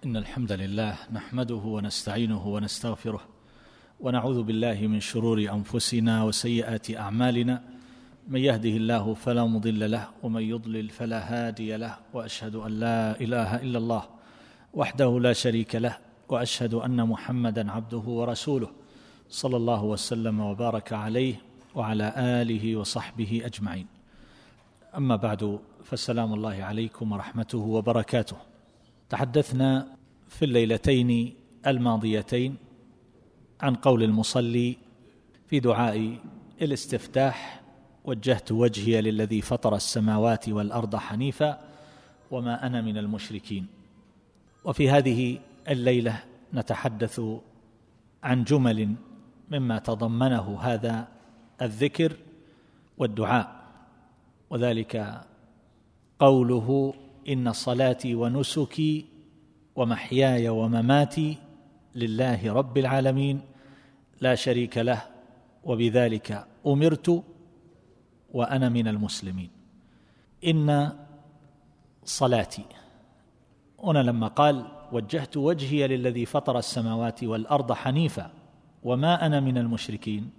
إن الحمد لله نحمده ونستعينه ونستغفره ونعوذ بالله من شرور أنفسنا وسيئات أعمالنا، من يهده الله فلا مضل له ومن يضلل فلا هادي له، وأشهد أن لا إله إلا الله وحده لا شريك له، وأشهد أن محمدًا عبده ورسوله صلى الله وسلم وبارك عليه وعلى آله وصحبه أجمعين. أما بعد، فالسلام الله عليكم ورحمته وبركاته. تحدثنا في الليلتين الماضيتين عن قول المصلي في دعاء الاستفتاح: وجهت وجهي للذي فطر السماوات والأرض حنيفا وما أنا من المشركين. وفي هذه الليلة نتحدث عن جمل مما تضمنه هذا الذكر والدعاء، وذلك قوله: إن صلاتي ونسكي ومحياي ومماتي لله رب العالمين لا شريك له وبذلك أمرت وأنا من المسلمين. إن صلاتي، هنا لما قال وجهت وجهي للذي فطر السماوات والأرض حنيفا وما أنا من المشركين،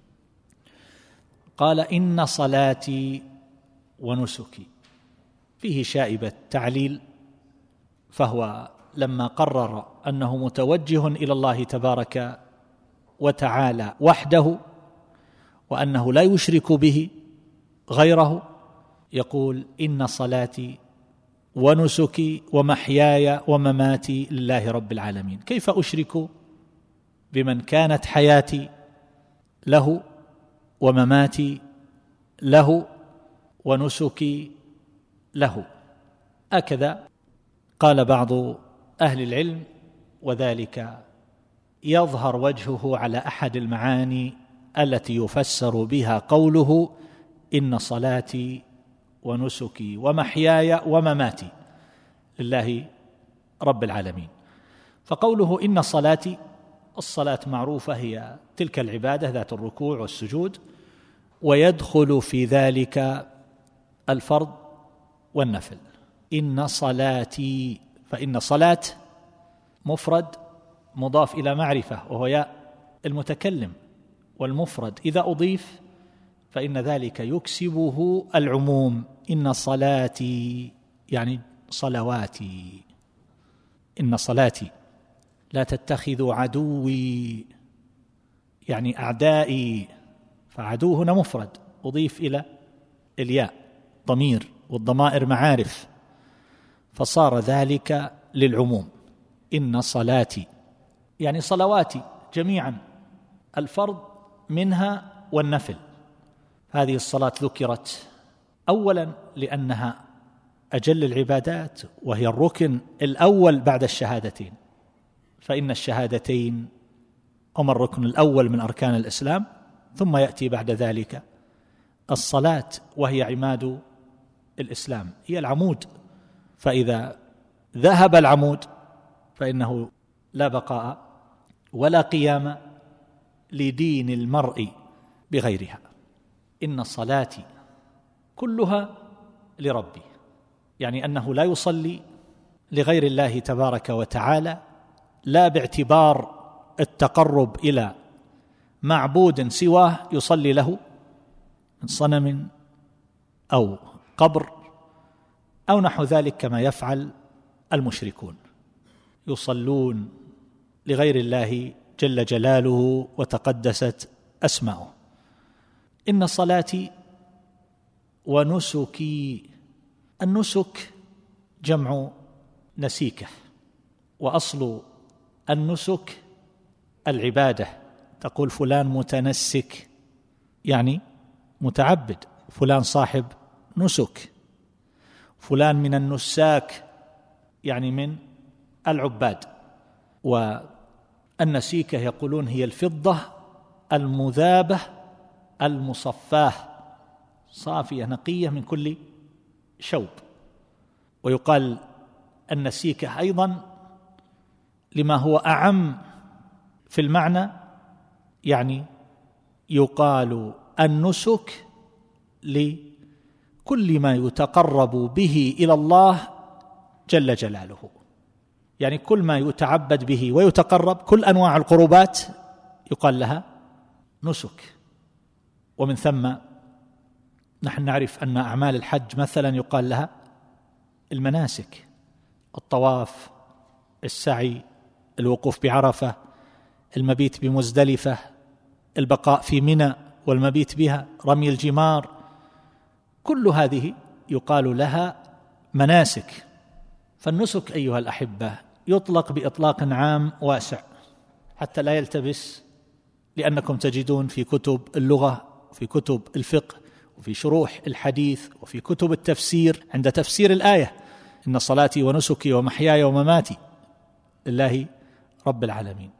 قال إن صلاتي ونسكي، فيه شائبة تعليل، فهو لما قرر أنه متوجه إلى الله تبارك وتعالى وحده وأنه لا يشرك به غيره، يقول إن صلاتي ونسكي ومحياي ومماتي لله رب العالمين. كيف أشرك بمن كانت حياتي له ومماتي له ونسكي له؟ هكذا قال بعض أهل العلم، وذلك يظهر وجهه على أحد المعاني التي يفسر بها قوله إن صلاتي ونسكي ومحياي ومماتي لله رب العالمين. فقوله إن صلاتي، الصلاة معروفة هي تلك العبادة ذات الركوع والسجود، ويدخل في ذلك الفرض والنفل. إن صلاتي، فإن صلاة مفرد مضاف إلى معرفة وهو ياء المتكلم، والمفرد إذا أضيف فإن ذلك يكسبه العموم. إن صلاتي يعني صلواتي. إن صلاتي لا تتخذوا عدوي يعني أعدائي، فعدو هنا مفرد أضيف إلى الياء ضمير، والضمائر معارف، فصار ذلك للعموم. إن صلاتي يعني صلواتي جميعا، الفرض منها والنفل. هذه الصلاة ذكرت أولا لأنها أجل العبادات، وهي الركن الأول بعد الشهادتين، فإن الشهادتين هما الركن الأول من أركان الإسلام، ثم يأتي بعد ذلك الصلاة وهي عماد الإسلام، هي العمود، فإذا ذهب العمود فإنه لا بقاء ولا قيام لدين المرء بغيرها. إن صلاتي كلها لربي، يعني أنه لا يصلي لغير الله تبارك وتعالى، لا باعتبار التقرب إلى معبود سواه يصلي له من صنم أو قبر أو نحو ذلك كما يفعل المشركون، يصلون لغير الله جل جلاله وتقدست أسماؤه. إن صلاتي ونسكي، النسك جمع نسيكة، وأصل النسك العبادة، تقول فلان متنسك يعني متعبد، فلان صاحب نسك، فلان من النساك يعني من العباد. والنسيكة يقولون هي الفضة المذابة المصفاة، صافية نقية من كل شوب. ويقال النسيكة أيضا لما هو أعم في المعنى، يعني يقال النسك لكل ما يتقرب به إلى الله جل جلاله، يعني كل ما يتعبد به ويتقرب، كل أنواع القربات يقال لها نسك. ومن ثم نحن نعرف أن أعمال الحج مثلا يقال لها المناسك: الطواف، السعي، الوقوف بعرفة، المبيت بمزدلفة، البقاء في منى والمبيت بها، رمي الجمار، كل هذه يقال لها مناسك. فالنسك أيها الأحبة يطلق بإطلاق عام واسع حتى لا يلتبس، لأنكم تجدون في كتب اللغة، في كتب الفقه، وفي شروح الحديث، وفي كتب التفسير عند تفسير الآية: إن صلاتي ونسكي ومحياي ومماتي لله رب العالمين.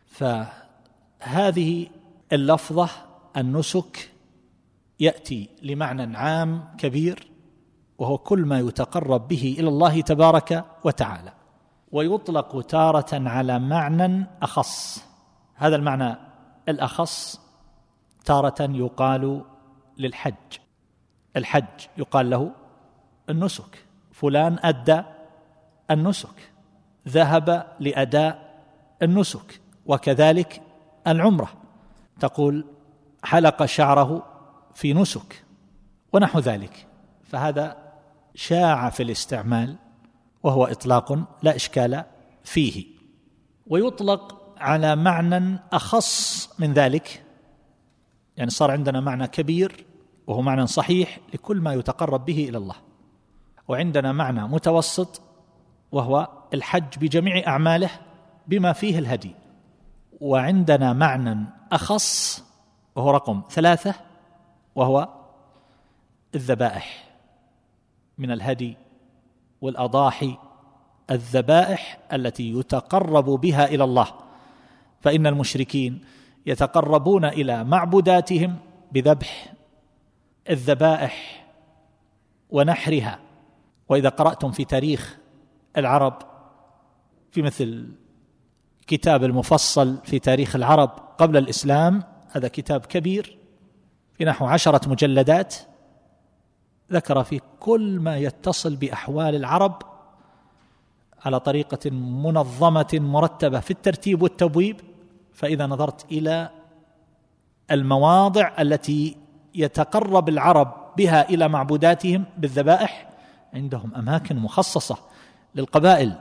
فهذه اللفظة النسك يأتي لمعنى عام كبير، وهو كل ما يتقرب به إلى الله تبارك وتعالى، ويطلق تارة على معنى أخص. هذا المعنى الأخص تارة يقال للحج. الحج يقال له النسك، فلان أدى النسك، ذهب لأداء النسك. وكذلك العمرة، تقول حلق شعره في نسك ونحو ذلك. فهذا شاع في الاستعمال، وهو إطلاق لا إشكال فيه. ويطلق على معنى أخص من ذلك، يعني صار عندنا معنى كبير وهو معنى صحيح لكل ما يتقرب به إلى الله، وعندنا معنى متوسط وهو الحج بجميع أعماله بما فيه الهدي، وعندنا معنى أخص وهو رقم 3 وهو الذبائح من الهدي والأضاحي، الذبائح التي يتقرب بها إلى الله. فإن المشركين يتقربون إلى معبوداتهم بذبح الذبائح ونحرها. وإذا قرأتم في تاريخ العرب في مثل كتاب المفصل في تاريخ العرب قبل الإسلام، هذا كتاب كبير في نحو 10 مجلدات، ذكر في كل ما يتصل بأحوال العرب على طريقة منظمة مرتبة في الترتيب والتبويب. فإذا نظرت إلى المواضع التي يتقرب العرب بها إلى معبوداتهم بالذبائح، عندهم أماكن مخصصة للقبائل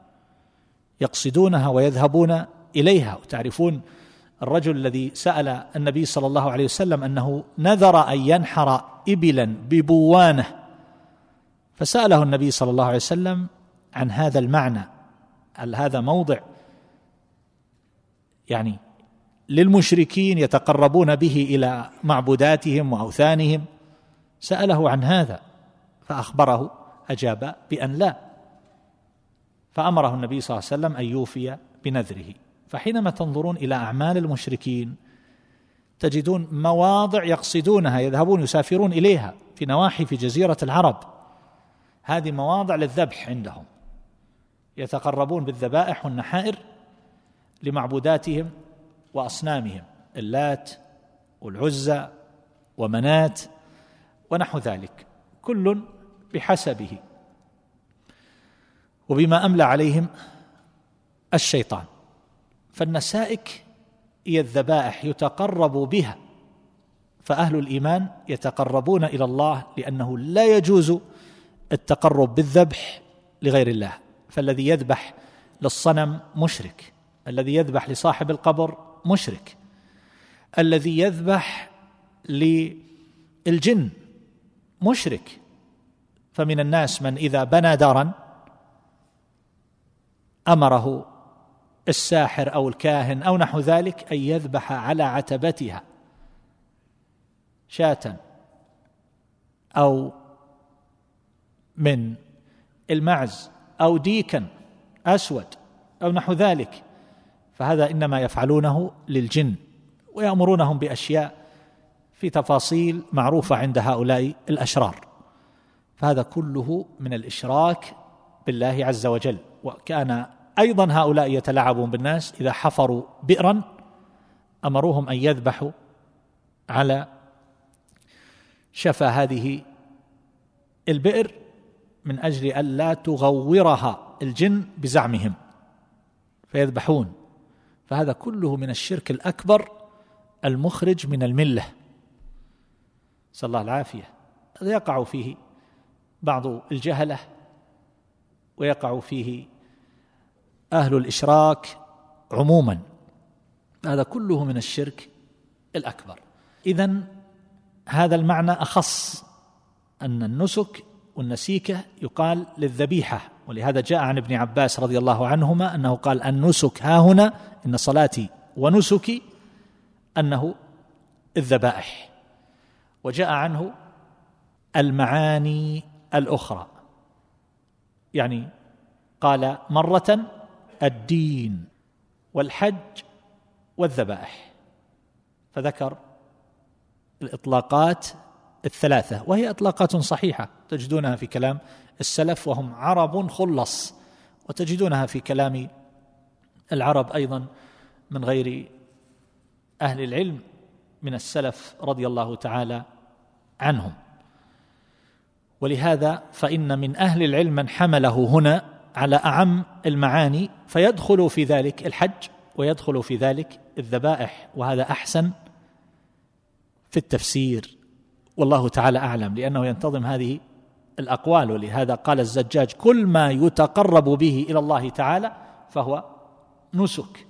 يقصدونها ويذهبون إليها. وتعرفون الرجل الذي سأل النبي صلى الله عليه وسلم أنه نذر أن ينحر إبلا ببوانة، فسأله النبي صلى الله عليه وسلم عن هذا المعنى: هل هذا موضع يعني للمشركين يتقربون به إلى معبوداتهم وأوثانهم؟ سأله عن هذا فأخبره، أجاب بأن لا، فأمره النبي صلى الله عليه وسلم أن يوفي بنذره. فحينما تنظرون إلى أعمال المشركين تجدون مواضع يقصدونها، يذهبون يسافرون إليها في نواحي في جزيرة العرب، هذه مواضع للذبح عندهم، يتقربون بالذبائح والنحائر لمعبوداتهم وأصنامهم، اللات والعزى ومنات ونحو ذلك، كل بحسبه وبما أملى عليهم الشيطان. فالنسائك هي الذبائح يتقرب بها، فأهل الإيمان يتقربون إلى الله لأنه لا يجوز التقرب بالذبح لغير الله. فالذي يذبح للصنم مشرك، الذي يذبح لصاحب القبر مشرك، الذي يذبح للجن مشرك. فمن الناس من إذا بنى دارا أمره الساحر أو الكاهن أو نحو ذلك أن يذبح على عتبتها شاة أو من المعز أو ديكا أسود أو نحو ذلك، فهذا إنما يفعلونه للجن، ويأمرونهم بأشياء في تفاصيل معروفة عند هؤلاء الأشرار. فهذا كله من الإشراك بالله عز وجل. وكان أيضا هؤلاء يتلاعبون بالناس، إذا حفروا بئرا أمروهم أن يذبحوا على شفا هذه البئر من أجل أن لا تغورها الجن بزعمهم، فيذبحون، فهذا كله من الشرك الأكبر المخرج من الملة، نسأل الله العافية. هذا يقع فيه بعض الجهلة، ويقع فيه أهل الإشراك عموما، هذا كله من الشرك الأكبر. إذن هذا المعنى أخص، أن النسك والنسيكة يقال للذبيحة، ولهذا جاء عن ابن عباس رضي الله عنهما أنه قال النسك ها هنا إن صلاتي ونسكي أنه الذبائح. وجاء عنه المعاني الأخرى، يعني قال مرة الدين والحج والذبائح، فذكر الإطلاقات الثلاثة، وهي إطلاقات صحيحة تجدونها في كلام السلف وهم عرب خلص، وتجدونها في كلام العرب أيضا من غير أهل العلم من السلف رضي الله تعالى عنهم. ولهذا فإن من أهل العلم من حمله هنا على أعم المعاني، فيدخل في ذلك الحج ويدخل في ذلك الذبائح، وهذا أحسن في التفسير والله تعالى أعلم، لأنه ينتظم هذه الأقوال. ولهذا قال الزجاج كل ما يتقرب به إلى الله تعالى فهو نسك،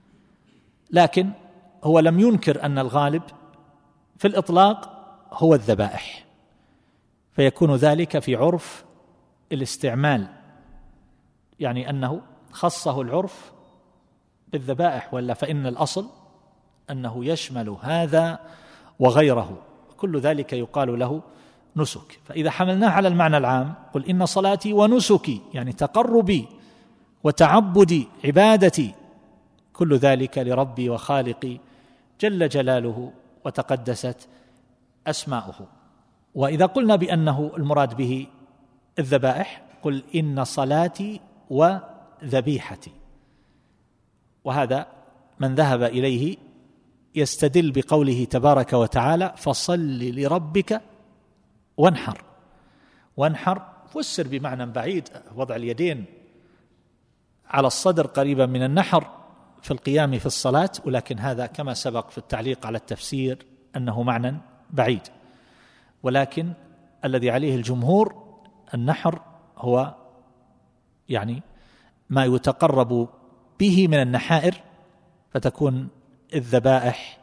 لكن هو لم ينكر أن الغالب في الإطلاق هو الذبائح، فيكون ذلك في عرف الاستعمال، يعني أنه خصه العرف بالذبائح، ولا فإن الأصل أنه يشمل هذا وغيره، كل ذلك يقال له نسك. فإذا حملناه على المعنى العام قل إن صلاتي ونسكي، يعني تقربي وتعبدي عبادتي، كل ذلك لربي وخالقي جل جلاله وتقدست أسماؤه. وإذا قلنا بأنه المراد به الذبائح قل إن صلاتي وذبيحتي، وهذا من ذهب إليه يستدل بقوله تبارك وتعالى فصل لربك وانحر. وانحر فسر بمعنى بعيد، وضع اليدين على الصدر قريبا من النحر في القيام في الصلاة، ولكن هذا كما سبق في التعليق على التفسير أنه معنى بعيد، ولكن الذي عليه الجمهور النحر هو يعني ما يتقرب به من النحائر، فتكون الذبائح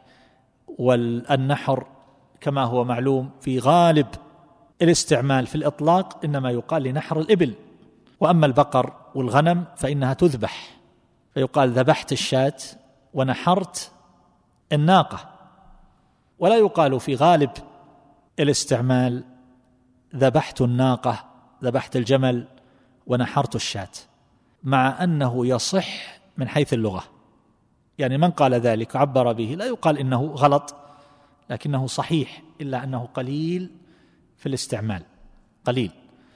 والنحر كما هو معلوم في غالب الاستعمال في الإطلاق إنما يقال لنحر الإبل، وأما البقر والغنم فإنها تذبح، فيقال ذبحت الشاة ونحرت الناقة، ولا يقال في غالب الاستعمال ذبحت الناقة ذبحت الجمل ونحرت الشاة، مع أنه يصح من حيث اللغة، يعني من قال ذلك عبر به لا يقال إنه غلط، لكنه صحيح، إلا أنه قليل في الاستعمال قليل.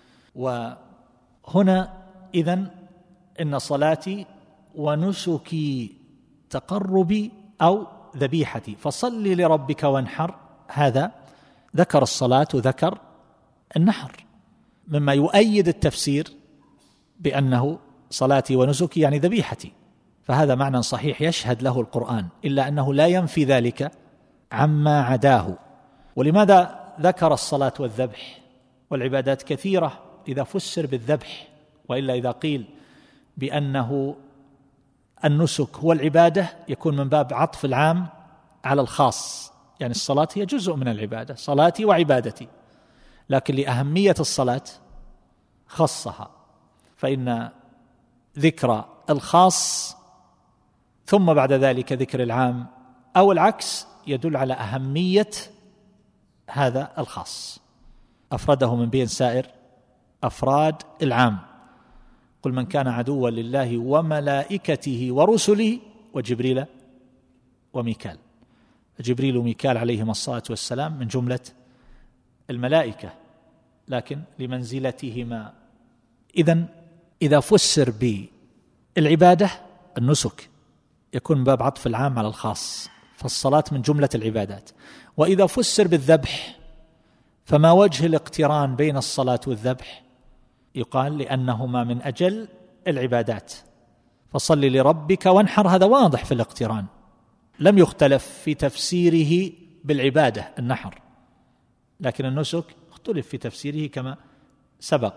وهنا إذن إن صلاتي ونسكي تقربي أو ذبيحتي، فصل لربك وانحر، هذا ذكر الصلاة وذكر النحر، مما يؤيد التفسير بأنه صلاتي ونسكي يعني ذبيحتي، فهذا معنى صحيح يشهد له القرآن، إلا أنه لا ينفي ذلك عما عداه. ولماذا ذكر الصلاة والذبح؟ والعبادات كثيرة إذا فسر بالذبح، وإلا إذا قيل بأنه النسك هو العبادة يكون من باب عطف العام على الخاص، يعني الصلاة هي جزء من العبادة، صلاتي وعبادتي، لكن لأهمية الصلاة خصها، فإن ذكر الخاص ثم بعد ذلك ذكر العام أو العكس يدل على أهمية هذا الخاص، أفرده من بين سائر أفراد العام. قل من كان عدوا لله وملائكته ورسله وجبريل وميكال، جبريل وميكال عليهم الصلاة والسلام من جملة الملائكة، لكن لمنزلتهما. إذن إذا فسر بالعبادة النسك يكون من باب عطف العام على الخاص، فالصلاة من جملة العبادات. وإذا فسر بالذبح فما وجه الاقتران بين الصلاة والذبح؟ يقال لأنهما من أجل العبادات، فصل لربك وانحر، هذا واضح في الاقتران، لم يختلف في تفسيره بالعبادة النحر، لكن النسك اختلف في تفسيره كما سبق.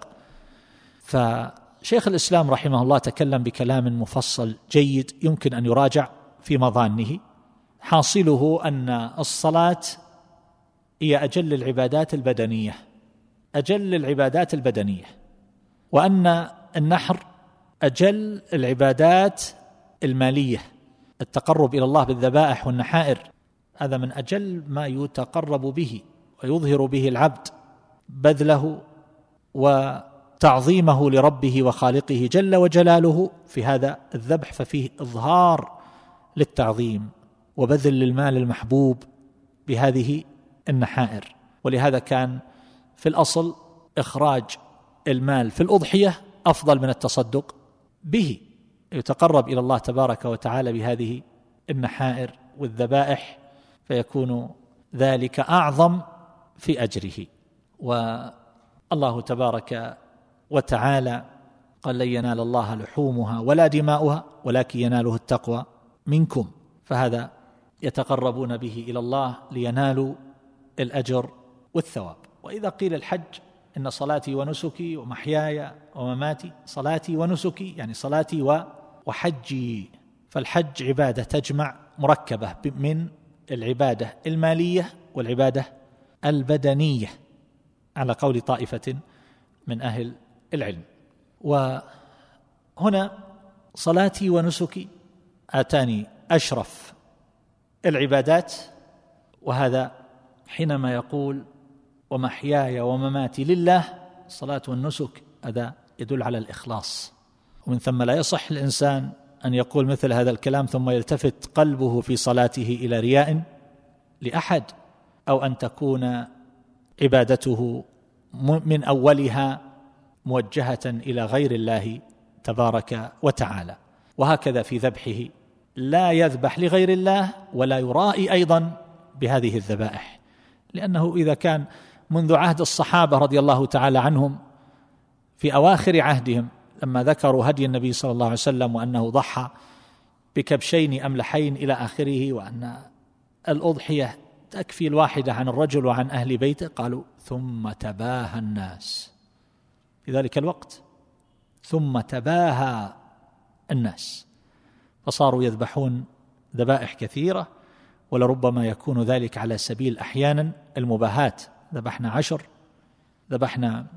فشيخ الإسلام رحمه الله تكلم بكلام مفصل جيد يمكن أن يراجع في مظانه. حاصله أن الصلاة هي أجل العبادات البدنية، أجل العبادات البدنية، وأن النحر أجل العبادات المالية، التقرب إلى الله بالذبائح والنحائر، هذا من أجل ما يتقرب به ويظهر به العبد بذله وتعظيمه لربه وخالقه جل وجلاله في هذا الذبح، ففيه إظهار للتعظيم وبذل للمال المحبوب بهذه النحائر. ولهذا كان في الأصل إخراج المال في الأضحية أفضل من التصدق به، يتقرب إلى الله تبارك وتعالى بهذه النحائر والذبائح، فيكون ذلك أعظم في أجره. والله تبارك وتعالى قال لن ينال الله لحومها ولا دماؤها ولكن يناله التقوى منكم، فهذا يتقربون به إلى الله لينالوا الأجر والثواب. وإذا قيل الحج إن صلاتي ونسكي ومحياي ومماتي، صلاتي ونسكي يعني صلاتي وحجي، فالحج عبادة تجمع مركبة من العبادة المالية والعبادة البدنية على قول طائفة من أهل العلم. وهنا صلاتي ونسكي آتاني أشرف العبادات، وهذا حينما يقول ومحياي ومماتي لله، الصلاة والنسك هذا يدل على الإخلاص، ومن ثم لا يصح الإنسان أن يقول مثل هذا الكلام ثم يلتفت قلبه في صلاته إلى رياء لأحد، أو أن تكون عبادته من أولها موجهة إلى غير الله تبارك وتعالى. وهكذا في ذبحه لا يذبح لغير الله ولا يرائي أيضا بهذه الذبائح، لأنه إذا كان منذ عهد الصحابة رضي الله تعالى عنهم في أواخر عهدهم لما ذكروا هدي النبي صلى الله عليه وسلم وأنه ضحى بكبشين أملحين إلى آخره، وأن الأضحية تكفي الواحدة عن الرجل وعن أهل بيته، قالوا ثم تباهى الناس في ذلك الوقت، ثم تباهى الناس، فصاروا يذبحون ذبائح كثيرة، ولربما يكون ذلك على سبيل أحيانا المباهات، ذبحنا 10، ذبحنا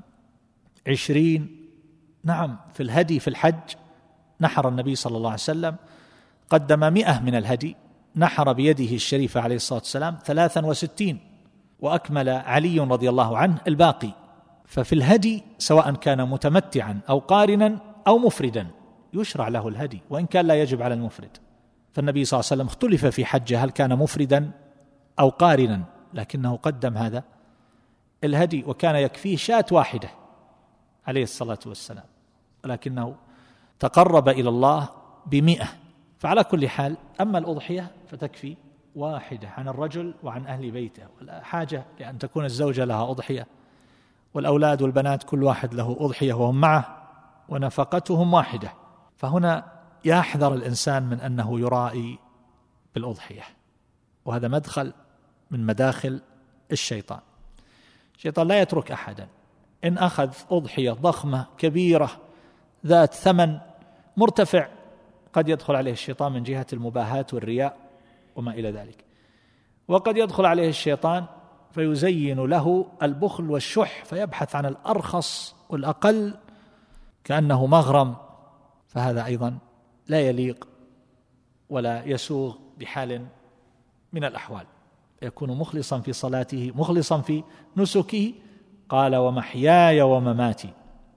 20. نعم، في الهدي في الحج نحر النبي صلى الله عليه وسلم قدم 100 من الهدي، نحر بيده الشريفة عليه الصلاة والسلام 63، وأكمل علي رضي الله عنه الباقي. ففي الهدي سواء كان متمتعا أو قارنا أو مفردا يشرع له الهدي، وإن كان لا يجب على المفرد. فالنبي صلى الله عليه وسلم اختلف في حجه هل كان مفردا أو قارنا، لكنه قدم هذا الهدي، وكان يكفيه شاة واحدة عليه الصلاة والسلام، ولكنه تقرب إلى الله ب100. فعلى كل حال، أما الأضحية فتكفي واحدة عن الرجل وعن أهل بيته، ولا حاجة لأن تكون الزوجة لها أضحية والأولاد والبنات كل واحد له أضحية وهم معه ونفقتهم واحدة. فهنا يحذر الإنسان من أنه يرائي بالأضحية، وهذا مدخل من مداخل الشيطان. الشيطان لا يترك أحدا، إن أخذ أضحية ضخمة كبيرة ذات ثمن مرتفع قد يدخل عليه الشيطان من جهة المباهاة والرياء وما إلى ذلك، وقد يدخل عليه الشيطان فيزين له البخل والشح، فيبحث عن الأرخص والأقل كأنه مغرم، فهذا أيضا لا يليق ولا يسوغ بحال من الأحوال. يكون مخلصا في صلاته، مخلصا في نسكه. قال ومحياي ومماتي،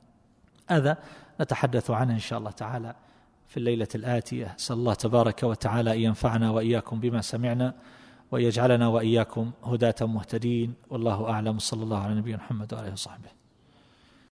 هذا نتحدث عنه إن شاء الله تعالى في الليلة الآتية. أسأل الله تبارك وتعالى أن ينفعنا وإياكم بما سمعنا، ويجعلنا وإياكم هداة مهتدين، والله أعلم. صلى الله على نبينا محمد وآله وصحبه.